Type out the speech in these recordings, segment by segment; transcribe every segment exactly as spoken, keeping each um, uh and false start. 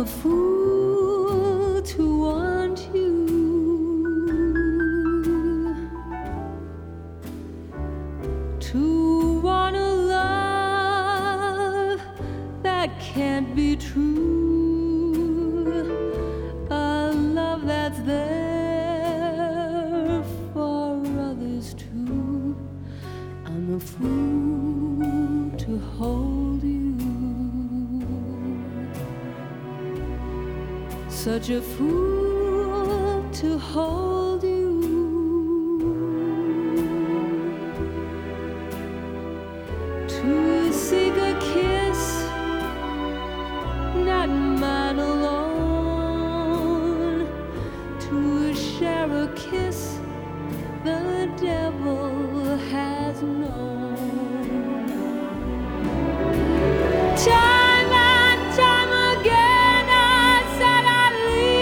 a fool to want you, to want a love that can't be true, a love that's there for others too. I'm a fool to hold you, such a fool to hold you, to seek a kiss, not mine alone, to share a kiss the devil has known. Time and time again I said I'd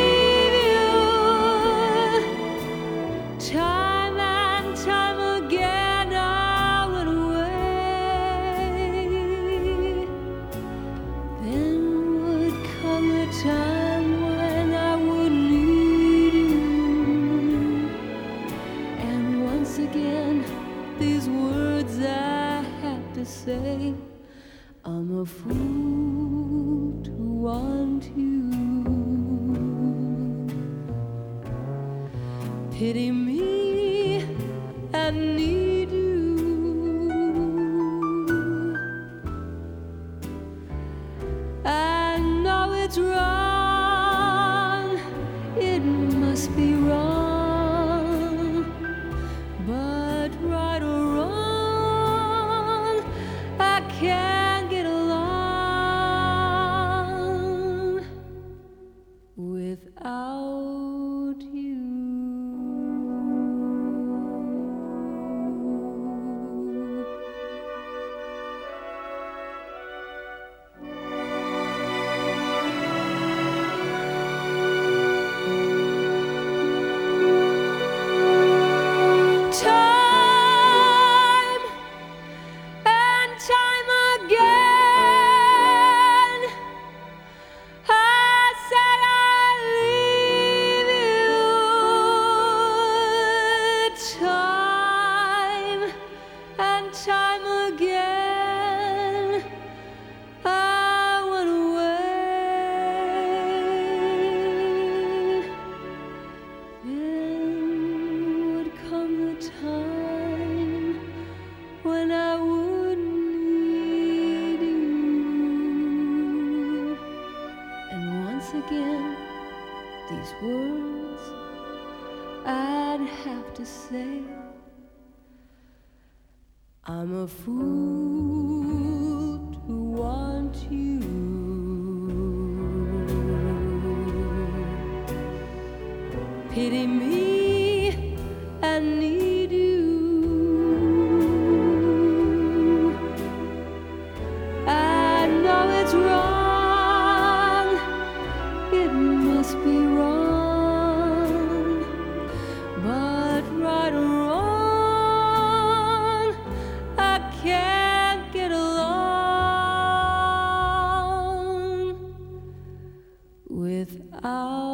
leave you. Time and time again I went away. Then would come a time when I would need you, and once again these words I have to say. I'm a fool to want you. Pity me and need you. I know it's wrong, it must be wrong, but right or wrong, I can't get along without you. Time and time again I said I'd leave you. Time and time again I went away. Then would come the time when I would need you, and once again these words I'd have to say. I'm a fool to want you. Pity me and need you. I know it's wrong, it must be wrong, but right or wrong, I can't get along without